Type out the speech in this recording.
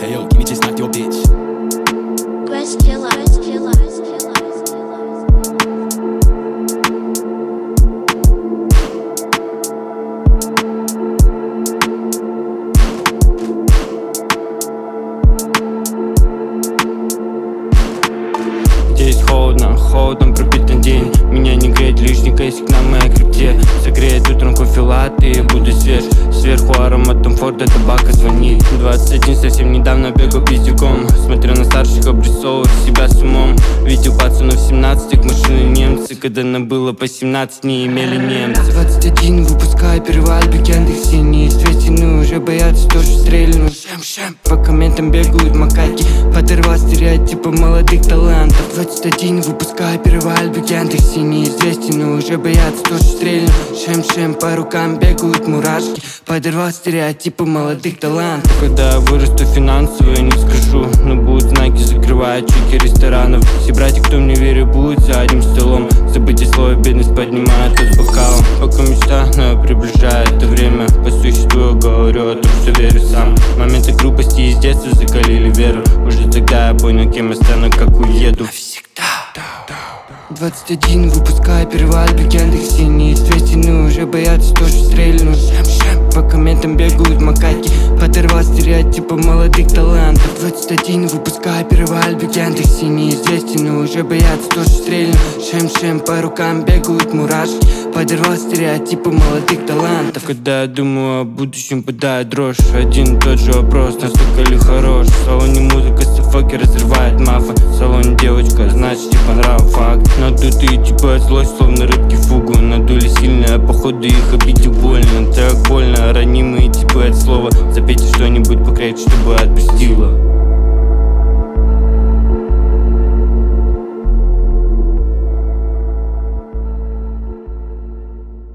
Hey yo, give me just like your bitch. Здесь холодно, холодом пропитан день. Меня не греет лишний кейсик на моей крипте. Согреет утром кофе латте и буду свеж. Сверху ароматом Форда табака звонит. 21 совсем недавно бегал пиздюком. Смотрел на старших, обрисовывая себя с умом. Видел пацанов 17 машины немцы. Когда нам было по 17, не имели немцы. 21 выпускаю первый альбом Яндексе. Неизвестные уже боятся, тоже стрельну. Шем-шем. По комментам бегают макаки. Подорвал стереотипы молодых талантов. 21 выпускаю первый альбом Яндексе. Неизвестные уже боятся, тоже стрельну. Шем-шем. По рукам бегают мурашки. Подорвал стереотипы молодых талантов. Когда я вырасту финансово, я не скажу, но будут знаки, закрывая чеки ресторанов. Все братья, кто мне верит, будут за одним столом. Забытие слова бедность поднимает от бокалом. Пока мечта, но я приближаю это время. По существу я говорю о том, что верю сам. Моменты грубости из детства закалили веру. Уже тогда я понял, кем я стану, как уеду. Навсегда. 21 выпускаю первый альбом Яндексе. Неизвестные уже боятся, тоже стрельну. Шем-шем. По комментам бегают макаки. Подорвал стереотипы молодых талантов. 21 выпускаю первый альбом Яндексе. Неизвестные уже боятся, тоже стрельну. Шем-шем. По рукам бегают мурашки. Подорвал стереотипы молодых талантов. Когда я думаю о будущем, падает дрожь. Один и тот же вопрос, настолько ли хорош? В салоне музыка, софоки разрывает мафа. В салоне девочка, значит типа нрав, факт. Надутые типа от злость, словно рыбки фугу. Надули сильно, а походу их обидел больно. Так больно, ранимые типа от слова. Запейте что-нибудь покрепче, чтобы отпустило.